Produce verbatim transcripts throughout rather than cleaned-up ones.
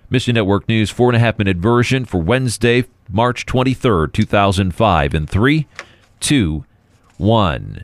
Mission Network News, four and a half minute version for Wednesday, March twenty-third, two thousand five. In three, two, one.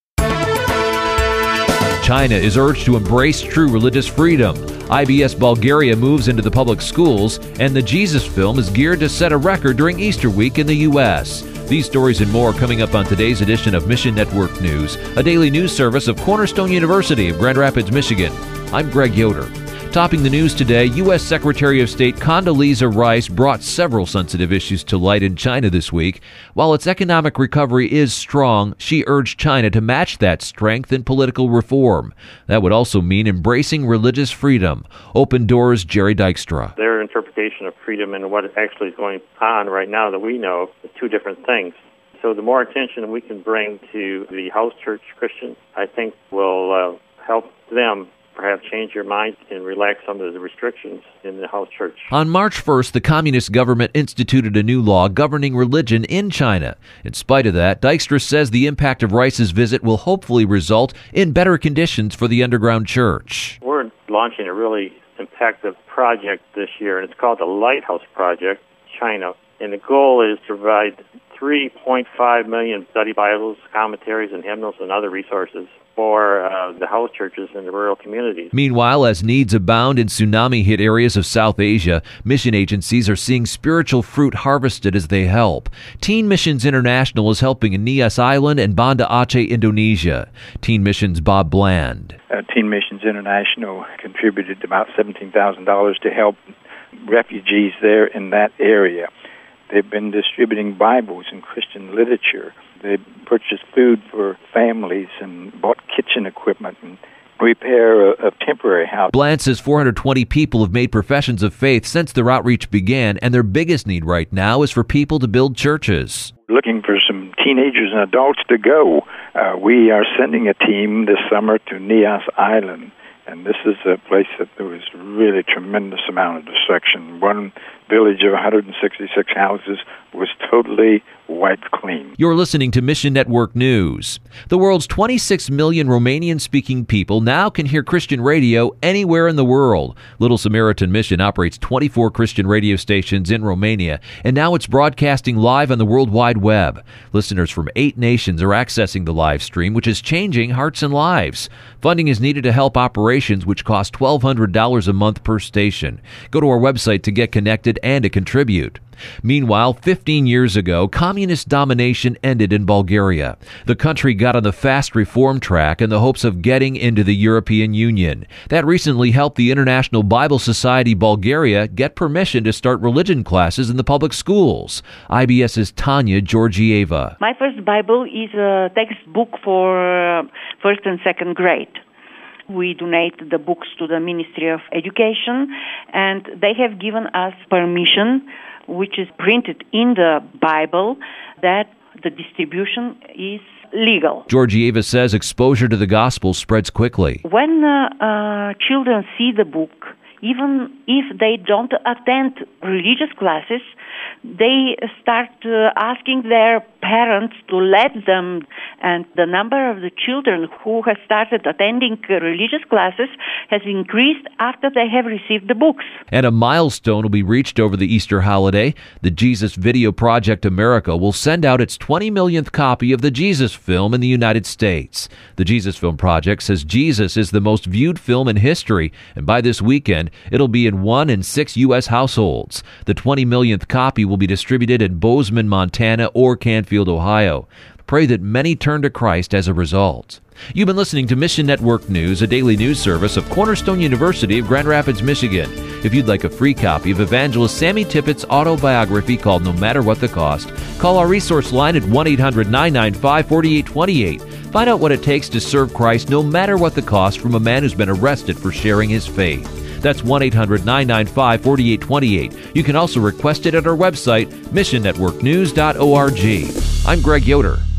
China is urged to embrace true religious freedom. I B S Bulgaria moves into the public schools, and the Jesus film is geared to set a record during Easter week in the U S These stories and more coming up on today's edition of Mission Network News, a daily news service of Cornerstone University of Grand Rapids, Michigan. I'm Greg Yoder. Topping the news today, U S Secretary of State Condoleezza Rice brought several sensitive issues to light in China this week. While its economic recovery is strong, she urged China to match that strength in political reform. That would also mean embracing religious freedom. Open Doors' Jerry Dykstra. Their interpretation of freedom and what actually is going on right now that we know are two different things. So the more attention we can bring to the house church Christians, I think will uh, help them perhaps change your mind and relax some of the restrictions in the house church. On March first, the communist government instituted a new law governing religion in China. In spite of that, Dykstra says the impact of Rice's visit will hopefully result in better conditions for the underground church. We're launching a really impactful project this year, and it's called the Lighthouse Project, China. And the goal is to provide three point five million study Bibles, commentaries, and hymnals and other resources for uh, the house churches in the rural communities. Meanwhile, as needs abound in tsunami-hit areas of South Asia, mission agencies are seeing spiritual fruit harvested as they help. Teen Missions International is helping in Nias Island and Banda Aceh, Indonesia. Teen Missions' Bob Bland. Uh, Teen Missions International contributed about seventeen thousand dollars to help refugees there in that area. They've been distributing Bibles and Christian literature. They purchased food for families and bought kitchen equipment and repair a, a temporary house. Bland says four hundred twenty people have made professions of faith since their outreach began, and their biggest need right now is for people to build churches. Looking for some teenagers and adults to go. Uh, we are sending a team this summer to Nias Island, and this is a place that there was really tremendous amount of destruction. One village of one hundred sixty-six houses was totally wiped clean. You're listening to Mission Network News. The world's twenty-six million Romanian-speaking people now can hear Christian radio anywhere in the world. Little Samaritan Mission operates twenty-four Christian radio stations in Romania, and now it's broadcasting live on the World Wide Web. Listeners from eight nations are accessing the live stream, which is changing hearts and lives. Funding is needed to help operations, which cost twelve hundred dollars a month per station. Go to our website to get connected and to contribute. Meanwhile, fifteen years ago, communist domination ended in Bulgaria. The country got on the fast reform track in the hopes of getting into the European Union. That recently helped the International Bible Society Bulgaria get permission to start religion classes in the public schools. IBS's Tanya Georgieva. My first Bible is a textbook for uh, first and second grade. We donate the books to the Ministry of Education, and they have given us permission, which is printed in the Bible, that the distribution is legal. Georgieva says exposure to the gospel spreads quickly. When uh, uh, children see the book, even if they don't attend religious classes, they start uh, asking their parents to let them, and the number of the children who have started attending uh, religious classes has increased after they have received the books. And a milestone will be reached over the Easter holiday. The Jesus Video Project America will send out its twenty millionth copy of the Jesus film in the United States. The Jesus Film Project says Jesus is the most viewed film in history, and by this weekend, it'll be in one in six U S households. The twenty millionth copy will be distributed in Bozeman, Montana, or Canfield, Ohio. Pray that many turn to Christ as a result. You've been listening to Mission Network News, a daily news service of Cornerstone University of Grand Rapids, Michigan. If you'd like a free copy of Evangelist Sammy Tippett's autobiography called No Matter What the Cost, call our resource line at one eight hundred nine nine five four eight two eight. Find out what it takes to serve Christ no matter what the cost from a man who's been arrested for sharing his faith. That's one eight hundred nine nine five four eight two eight. You can also request it at our website, mission network news dot org. I'm Greg Yoder.